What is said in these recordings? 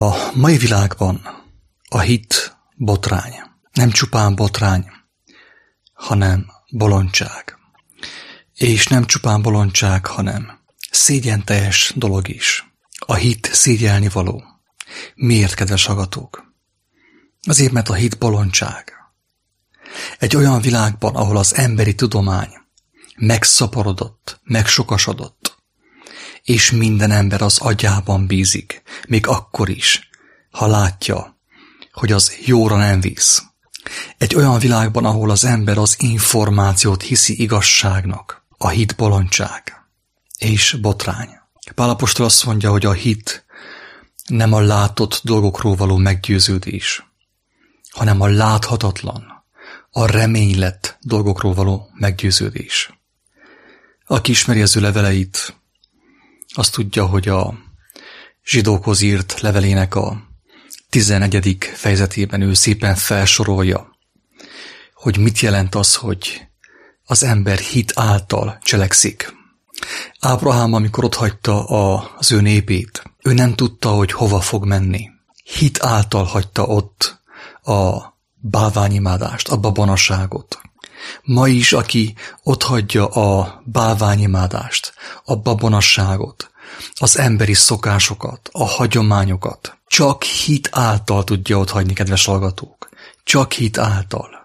A mai világban a hit botrány. Nem csupán botrány, hanem bolondság. És nem csupán bolondság, hanem szégyenteljes dolog is. A hit szégyelni való. Miért, kedves hallgatók? Azért, mert a hit bolondság. Egy olyan világban, ahol az emberi tudomány megszaporodott, megsokasodott, és minden ember az agyában bízik, még akkor is, ha látja, hogy az jóra nem visz. Egy olyan világban, ahol az ember az információt hiszi igazságnak, a hit bolondság és botrány. Pál apostol azt mondja, hogy a hit nem a látott dolgokról való meggyőződés, hanem a láthatatlan, a reménylett dolgokról való meggyőződés. Aki ismeri az ő leveleit, azt tudja, hogy a zsidókhoz írt levelének a 11. fejezetében ő szépen felsorolja, hogy mit jelent az, hogy az ember hit által cselekszik. Ábrahám, amikor otthagyta az ő népét, ő nem tudta, hogy hova fog menni. Hit által hagyta ott a bálványimádást, a babonaságot. Ma is, aki otthagyja a bálványimádást, a babonasságot, az emberi szokásokat, a hagyományokat, csak hit által tudja otthagyni, kedves hallgatók. Csak hit által.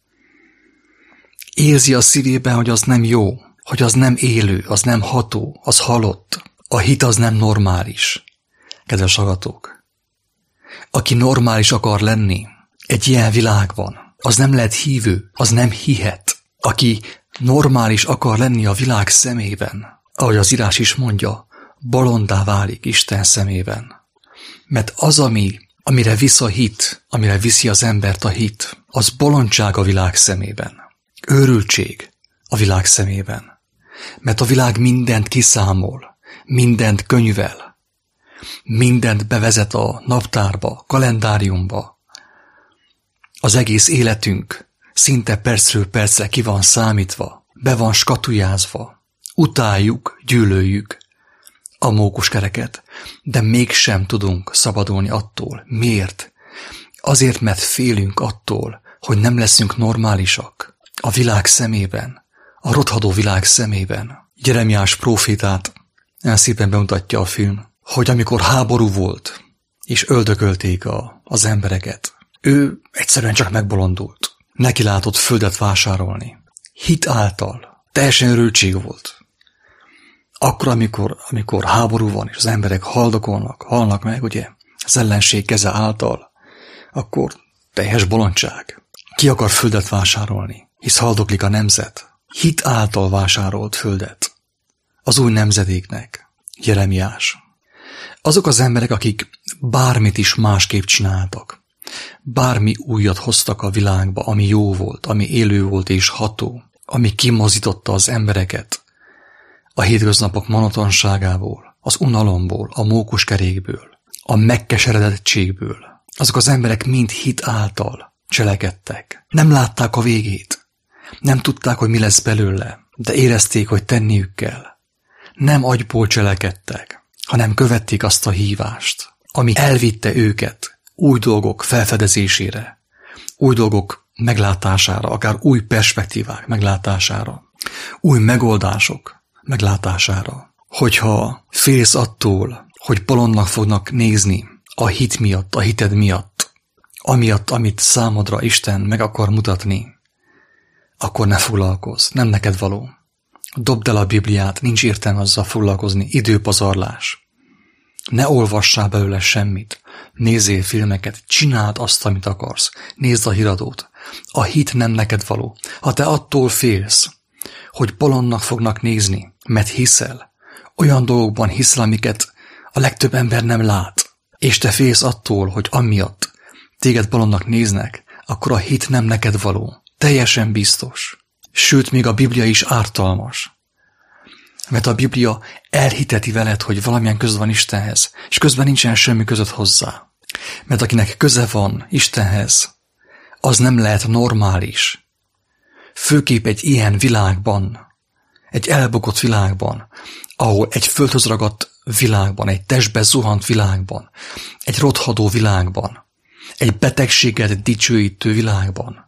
Érzi a szívében, hogy az nem jó, hogy az nem élő, az nem ható, az halott. A hit az nem normális, kedves hallgatók. Aki normális akar lenni egy ilyen világban, az nem lehet hívő, az nem hihet. Aki normális akar lenni a világ szemében, ahogy az írás is mondja, bolondá válik Isten szemében. Mert az, amire visz a hit, amire viszi az embert a hit, az bolondság a világ szemében. Őrültség a világ szemében. Mert a világ mindent kiszámol, mindent könyvel, mindent bevezet a naptárba, kalendáriumba. Az egész életünk szinte percről percre ki van számítva, be van skatujázva. Utáljuk, gyűlöljük a mókuskereket, de mégsem tudunk szabadulni attól. Miért? Azért, mert félünk attól, hogy nem leszünk normálisak a világ szemében, a rothadó világ szemében. Jeremiás prófétát el szépen bemutatja a film, hogy amikor háború volt, és öldökölték az embereket, ő egyszerűen csak megbolondult. Neki látott földet vásárolni. Hit által. Teljesen örültség volt. Akkor, amikor háború van, és az emberek halnak meg, ugye, az ellenség keze által, akkor teljes bolondság. Ki akar földet vásárolni? Hisz haldoklik a nemzet. Hit által vásárolt földet. Az új nemzedéknek. Jeremiás. Azok az emberek, akik bármit is másképp csináltak. Bármi újat hoztak a világba, ami jó volt, ami élő volt és ható, ami kimozította az embereket a hétköznapok monotonságából, az unalomból, a mókuskerékből, a megkeseredettségből. Azok az emberek mind hit által cselekedtek. Nem látták a végét, nem tudták, hogy mi lesz belőle, de érezték, hogy tenniük kell. Nem agyból cselekedtek, hanem követték azt a hívást, ami elvitte őket új dolgok felfedezésére, új dolgok meglátására, akár új perspektívák meglátására, új megoldások meglátására. Hogyha félsz attól, hogy bolondnak fognak nézni a hit miatt, a hited miatt, amiatt, amit számodra Isten meg akar mutatni, akkor ne foglalkozz, nem neked való. Dobd el a Bibliát, nincs értelme azzal foglalkozni, időpazarlás. Ne olvassál belőle semmit, nézzél filmeket, csináld azt, amit akarsz, nézd a híradót. A hit nem neked való. Ha te attól félsz, hogy bolondnak fognak nézni, mert hiszel, olyan dolgokban hiszel, amiket a legtöbb ember nem lát, és te félsz attól, hogy amiatt téged bolondnak néznek, akkor a hit nem neked való. Teljesen biztos. Sőt, még a Biblia is ártalmas. Mert a Biblia elhiteti veled, hogy valamilyen köze van Istenhez, és közben nincsen semmi között hozzá. Mert akinek köze van Istenhez, az nem lehet normális. Főképp egy ilyen világban, egy elbukott világban, ahol egy földhöz ragadt világban, egy testbe zuhant világban, egy rothadó világban, egy betegséget dicsőítő világban.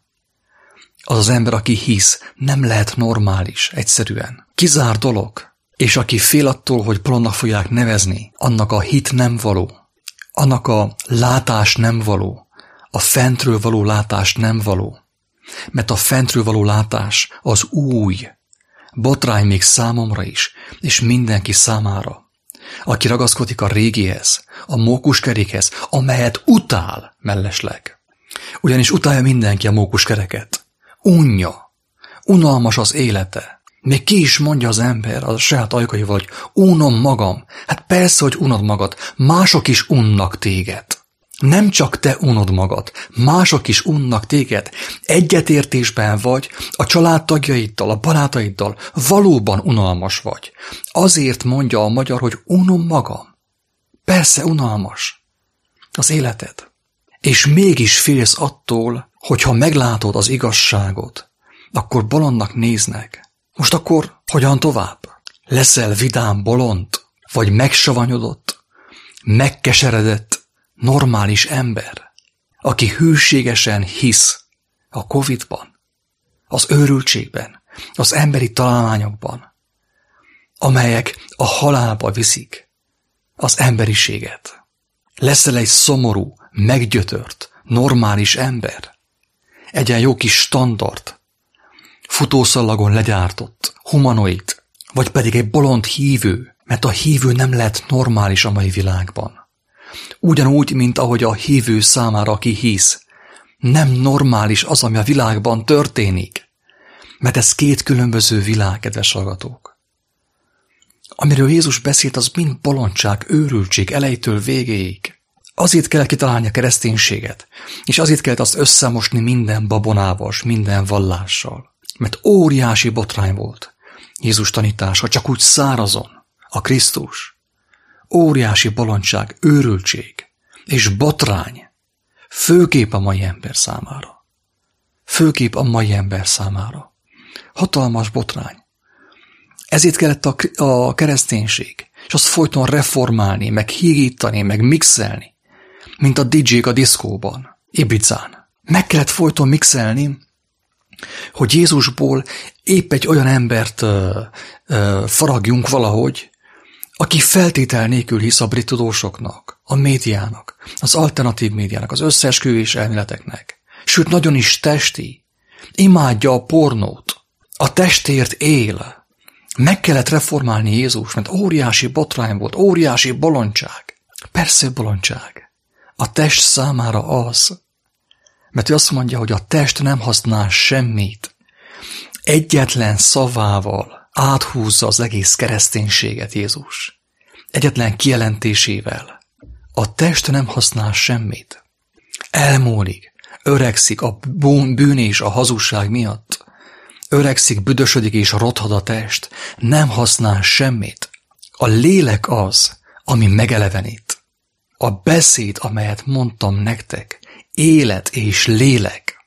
Az az ember, aki hisz, nem lehet normális, egyszerűen. Kizár dolog. És aki fél attól, hogy bolondnak fogják nevezni, annak a hit nem való, annak a látás nem való, a fentről való látás nem való. Mert a fentről való látás az új, botrány még számomra is, és mindenki számára. Aki ragaszkodik a régihez, a mókuskerékhez, amelyet utál mellesleg. Ugyanis utálja mindenki a mókuskereket. Unja, unalmas az élete. Még ki is mondja az ember a saját ajkaival, hogy unom magam. Hát persze, hogy unod magad, mások is unnak téged. Nem csak te unod magad, mások is unnak téged. Egyetértésben vagy, a családtagjaiddal, a barátaiddal valóban unalmas vagy. Azért mondja a magyar, hogy unom magam. Persze unalmas az életed. És mégis félsz attól, hogyha meglátod az igazságot, akkor bolondnak néznek. Most akkor hogyan tovább? Leszel vidám bolond, vagy megsavanyodott, megkeseredett, normális ember, aki hűségesen hisz a Covid-ban, az őrültségben, az emberi találmányokban, amelyek a halálba viszik az emberiséget. Leszel egy szomorú, meggyötört, normális ember, egy ilyen jó kis standard, futószallagon legyártott, humanoid, vagy pedig egy bolond hívő, mert a hívő nem lehet normális a mai világban. Ugyanúgy, mint ahogy a hívő számára, aki hisz, nem normális az, ami a világban történik, mert ez két különböző világ, kedves hallgatók. Amiről Jézus beszélt, az mind bolondság, őrültség elejétől végéig. Azért kellett kitalálni a kereszténységet, és azért kellett azt összemosni minden babonával, minden vallással. Mert óriási botrány volt Jézus tanítása, csak úgy szárazon, a Krisztus. Óriási bolondság, őrültség és botrány, főképp a mai ember számára. Főképp a mai ember számára. Hatalmas botrány. Ezért kellett a kereszténység, és azt folyton reformálni, meg hígítani, meg mixelni, mint a DJ-k a diszkóban, Ibizán. Meg kellett folyton mixelni, hogy Jézusból épp egy olyan embert faragjunk valahogy, aki feltétel nélkül hisz a brit tudósoknak, a médiának, az alternatív médiának, az összeesküvés elméleteknek. Sőt, nagyon is testi. Imádja a pornót. A testért él. Meg kellett reformálni Jézus, mert óriási botrány volt, óriási bolondság. Persze bolondság. A test számára az. Mert ő azt mondja, hogy a test nem használ semmit. Egyetlen szavával áthúzza az egész kereszténységet Jézus. Egyetlen kijelentésével. A test nem használ semmit. Elmúlik, öregszik a bűn és a hazugság miatt. Öregszik, büdösödik és rothad a test. Nem használ semmit. A lélek az, ami megelevenít. A beszéd, amelyet mondtam nektek, élet és lélek.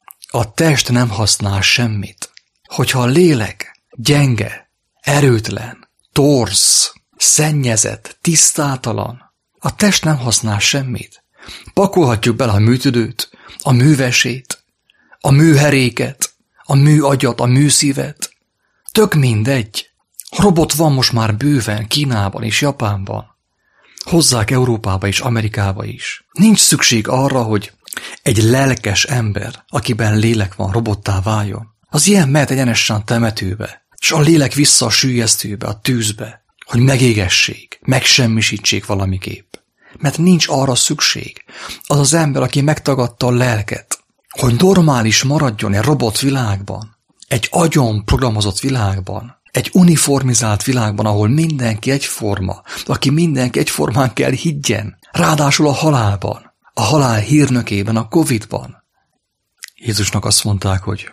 A test nem használ semmit. Hogyha a lélek gyenge, erőtlen, torz, szennyezett, tisztátalan, a test nem használ semmit. Pakolhatjuk bele a műtüdőt, a művesét, a műheréket, a műagyat, a műszívet. Tök mindegy. Robot van most már bőven Kínában és Japánban. Hozzák Európába és Amerikába is. Nincs szükség arra, hogy egy lelkes ember, akiben lélek van, robottá váljon. Az ilyen mehet egyenesen a temetőbe, és a lélek vissza a süllyesztőbe, a tűzbe, hogy megégessék, megsemmisítsék valamiképp. Mert nincs arra szükség. Az az ember, aki megtagadta a lelket, hogy normális maradjon egy robot világban, egy agyon programozott világban, egy uniformizált világban, ahol mindenki egyforma, aki mindenki egyformán kell higgyen, ráadásul a halálban, a halál hírnökében, a Covid-ban. Jézusnak azt mondták, hogy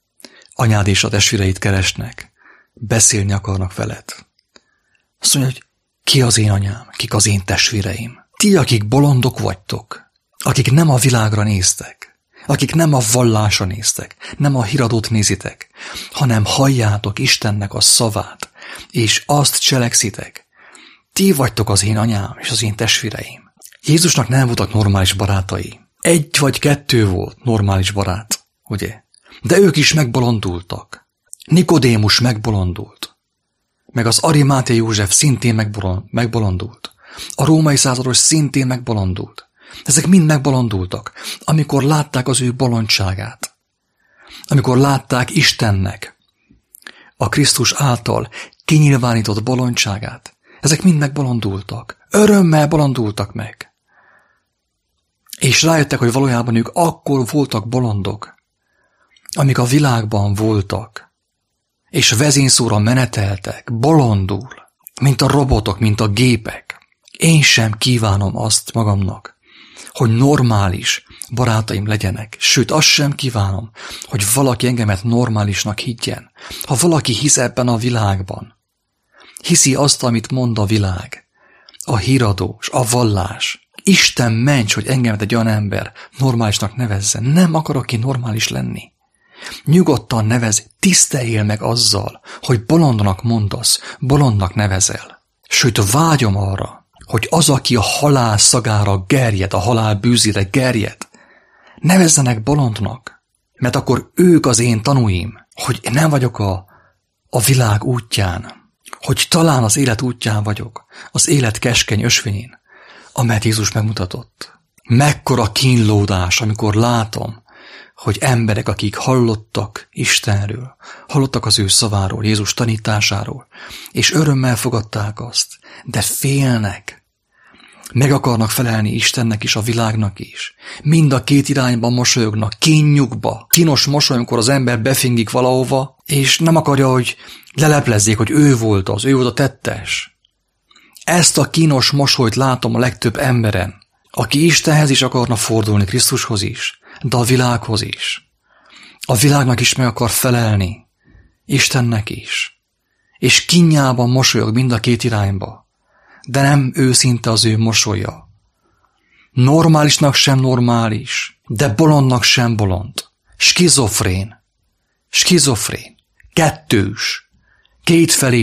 anyád és a testvéreid keresnek, beszélni akarnak veled. Azt mondja, hogy ki az én anyám, kik az én testvéreim. Ti, akik bolondok vagytok, akik nem a világra néztek, akik nem a vallásra néztek, nem a híradót nézitek, hanem halljátok Istennek a szavát, és azt cselekszitek. Ti vagytok az én anyám és az én testvéreim. Jézusnak nem voltak normális barátai. 1 vagy 2 volt normális barát, ugye? De ők is megbolondultak. Nikodémus megbolondult. Meg az Arimáthei József szintén megbolondult. A római százados szintén megbolondult. Ezek mind megbolondultak, amikor látták az ő bolondságát. Amikor látták Istennek a Krisztus által kinyilvánított bolondságát. Ezek mind megbolondultak. Örömmel bolondultak meg. És rájöttek, hogy valójában ők akkor voltak bolondok, amik a világban voltak, és vezényszóra meneteltek, bolondul, mint a robotok, mint a gépek. Én sem kívánom azt magamnak, hogy normális barátaim legyenek, sőt azt sem kívánom, hogy valaki engemet normálisnak higgyen. Ha valaki hisz ebben a világban, hiszi azt, amit mond a világ, a híradó és a vallás, Isten ments, hogy engemet egy olyan ember normálisnak nevezzen. Nem akarok én normális lenni. Nyugodtan nevezz, tiszteljél meg azzal, hogy bolondnak mondasz, bolondnak nevezel. Sőt, vágyom arra, hogy az, aki a halál szagára gerjed, a halál bűzére gerjed, nevezzenek bolondnak, mert akkor ők az én tanúim, hogy nem vagyok a világ útján, hogy talán az élet útján vagyok, az élet keskeny ösvényén, amelyet Jézus megmutatott. Mekkora kínlódás, amikor látom, hogy emberek, akik hallottak Istenről, hallottak az ő szaváról, Jézus tanításáról, és örömmel fogadták azt, de félnek, meg akarnak felelni Istennek is, a világnak is. Mind a két irányban mosolyognak, kínjukba. Kínos mosoly, amikor az ember befingik valahova, és nem akarja, hogy leleplezzék, hogy ő volt a tettes. Ezt a kínos mosolyt látom a legtöbb emberen, aki Istenhez is akarna fordulni, Krisztushoz is, de a világhoz is. A világnak is meg akar felelni, Istennek is. És kínjában mosolyog mind a két irányba, de nem őszinte az ő mosolya. Normálisnak sem normális, de bolondnak sem bolond. Skizofrén, kettős, kétfelé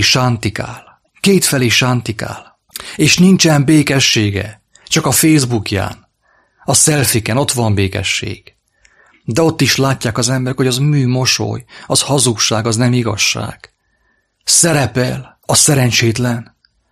sántikál. És nincsen békessége, csak a Facebookján, a selfiken ott van békesség. De ott is látják az emberek, hogy az műmosoly, az hazugság, az nem igazság. Szerepel a szerencsétlen.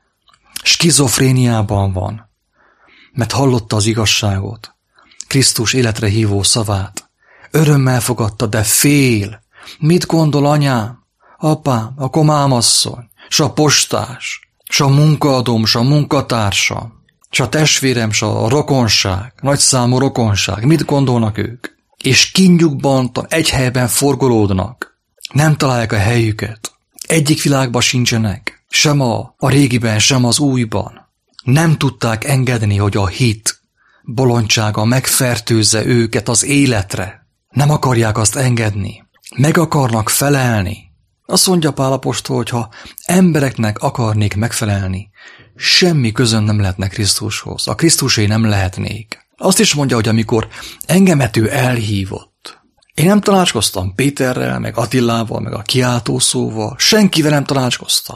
Skizofréniában van, mert hallotta az igazságot, Krisztus életre hívó szavát. Örömmel fogadta, de fél. Mit gondol anyám, apám, a komámasszony, s a postás, s a munkaadóm, s a munkatársam, s a testvérem, s a rokonság, nagyszámú rokonság, mit gondolnak ők? És kínjukban egy helyben forgolódnak, nem találják a helyüket, egyik világban sincsenek, sem a régiben, sem az újban. Nem tudták engedni, hogy a hit bolondsága megfertőzze őket az életre. Nem akarják azt engedni. Meg akarnak felelni. Azt mondja Pál apostol, hogy ha embereknek akarnék megfelelni, semmi közöm nem lehetne Krisztushoz. A Krisztusé nem lehetnék. Azt is mondja, hogy amikor engemet ő elhívott, én nem tanácskoztam Péterrel, meg Attilával, meg a kiáltószóval, senkivel nem tanácskoztam.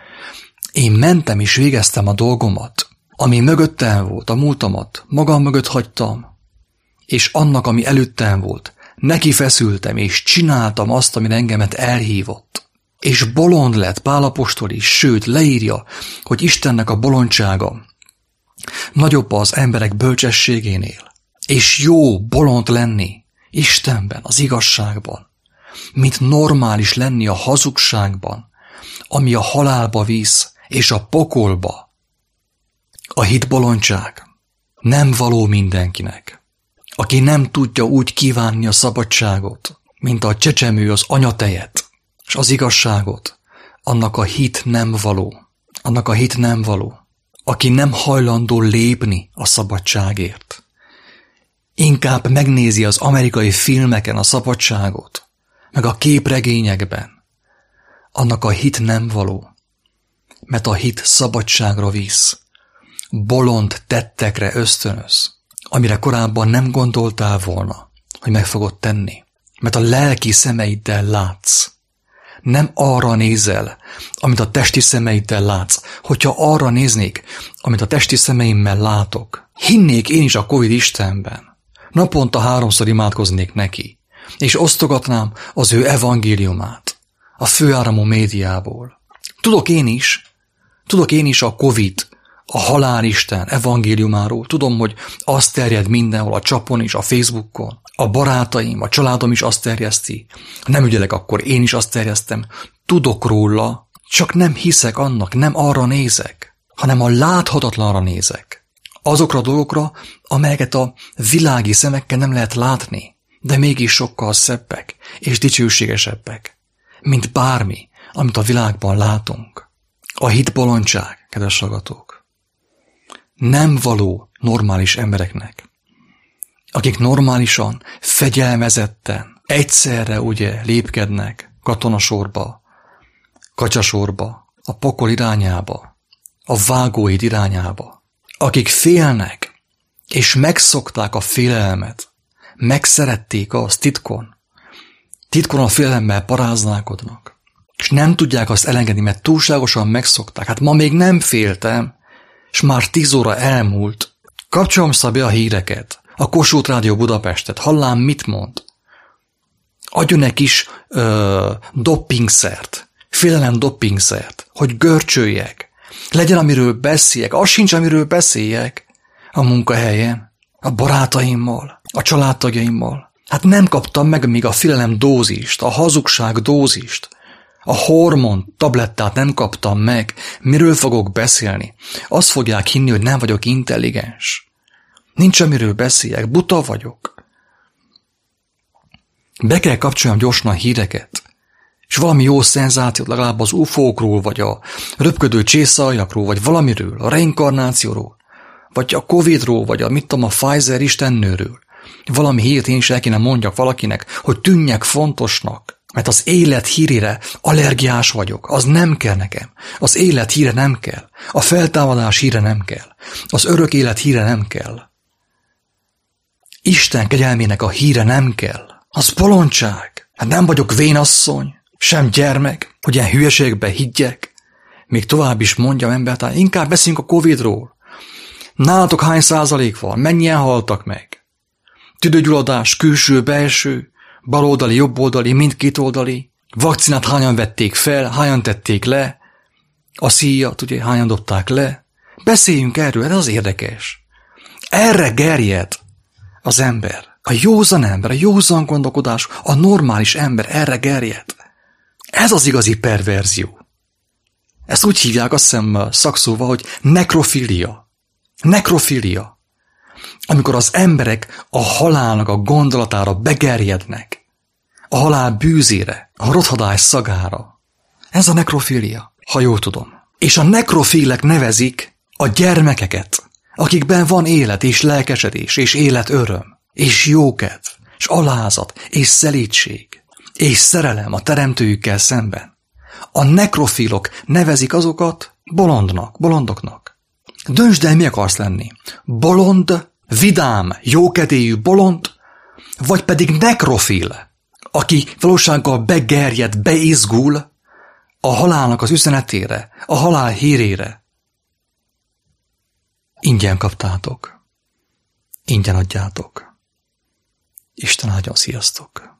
Én mentem és végeztem a dolgomat, ami mögöttem volt, a múltamat, magam mögött hagytam, és annak, ami előttem volt, neki feszültem, és csináltam azt, amire engemet elhívott. És bolond lett Pál apostol is, sőt, leírja, hogy Istennek a bolondsága nagyobb az emberek bölcsességénél, és jó bolond lenni Istenben, az igazságban, mint normális lenni a hazugságban, ami a halálba visz, és a pokolba. A hit bolondság nem való mindenkinek. Aki nem tudja úgy kívánni a szabadságot, mint a csecsemő az anyatejet, és az igazságot, annak a hit nem való. Aki nem hajlandó lépni a szabadságért. Inkább megnézi az amerikai filmeken a szabadságot, meg a képregényekben. Annak a hit nem való, mert a hit szabadságra visz, bolond tettekre ösztönöz, amire korábban nem gondoltál volna, hogy meg fogod tenni, mert a lelki szemeiddel látsz, nem arra nézel, amit a testi szemeiddel látsz. Hogyha arra néznék, amit a testi szemeimmel látok, hinnék én is a Covid Istenben. Naponta 3-szor imádkoznék neki, és osztogatnám az ő evangéliumát a főáramú médiából. Tudok én is a Covid, a halálisten evangéliumáról. Tudom, hogy azt terjed mindenhol, a csapon is, a Facebookon. A barátaim, a családom is azt terjeszti. Ha nem ügyelek, akkor én is azt terjesztem. Tudok róla, csak nem hiszek annak, nem arra nézek, hanem a láthatatlanra nézek. Azokra a dolgokra, amelyeket a világi szemekkel nem lehet látni, de mégis sokkal szebbek és dicsőségesebbek, mint bármi, amit a világban látunk. A hit bolondság, kedves hallgatók, nem való normális embereknek, akik normálisan, fegyelmezetten, egyszerre ugye lépkednek katonasorba, kacsasorba, a pokol irányába, a vágóhíd irányába, akik félnek, és megszokták a félelmet, megszerették azt titkon a félelemmel paráználkodnak, és nem tudják azt elengedni, mert túlságosan megszokták. Hát ma még nem féltem, és már 10 óra elmúlt. Kapcsolom be a híreket, a Kossuth Rádió Budapestet, hallám, mit mond. Adjon egy kis doppingszert, félelem doppingszert, hogy görcsöljek. Legyen, amiről beszéljek, az sincs, amiről beszéljek a munkahelyen, a barátaimmal, a családtagjaimmal. Hát nem kaptam meg még a félelem dózist, a hazugság dózist, a hormon tablettát nem kaptam meg. Miről fogok beszélni? Azt fogják hinni, hogy nem vagyok intelligens. Nincs, amiről beszéljek, buta vagyok. Be kell kapcsoljam gyorsan a híreket, és valami jó szenzációt legalább az UFO-król, vagy a röpködő csészaljakról, vagy valamiről, a reinkarnációról, vagy a Covidról, vagy a Pfizer istennőről. Valami hírt én is el kéne mondjak valakinek, hogy tűnjek fontosnak, mert az élet hírére allergiás vagyok, az nem kell nekem. Az élet híre nem kell, a feltámadás híre nem kell, az örök élet híre nem kell. Isten kegyelmének a híre nem kell. Az bolondság. Hát nem vagyok vénasszony, sem gyermek, hogy ilyen hülyeségbe higgyek. Még tovább is mondjam embertár, inkább beszéljünk a Covidról. Nálatok hány százalék van? Mennyien haltak meg? Tüdőgyulladás, külső, belső, baloldali, jobboldali, mindkét oldali. Vakcinát hányan vették fel, hányan tették le. A szíjat, ugye, hányan dobták le. Beszéljünk erről, ez az érdekes. Erre gerjed az ember. A józan ember, a józan gondolkodás, a normális ember erre gerjed. Ez az igazi perverzió. Ezt úgy hívják, azt hiszem szakszóval, hogy nekrofilia. Nekrofilia. Amikor az emberek a halálnak a gondolatára begerjednek, a halál bűzére, a rothadás szagára. Ez a nekrofilia, ha jól tudom. És a nekrofilek nevezik a gyermekeket, akikben van élet és lelkesedés és életöröm, és jókedv, és alázat, és szelídség, és szerelem a teremtőjükkel szemben. A nekrofilok nevezik azokat bolondoknak. Döntsd el, mi akarsz lenni. Bolond, vidám, jókedélyű bolond, vagy pedig nekrofil, aki valósággal begerjed, beizgul a halálnak az üzenetére, a halál hírére. Ingyen kaptátok. Ingyen adjátok. Isten áldjon, sziasztok!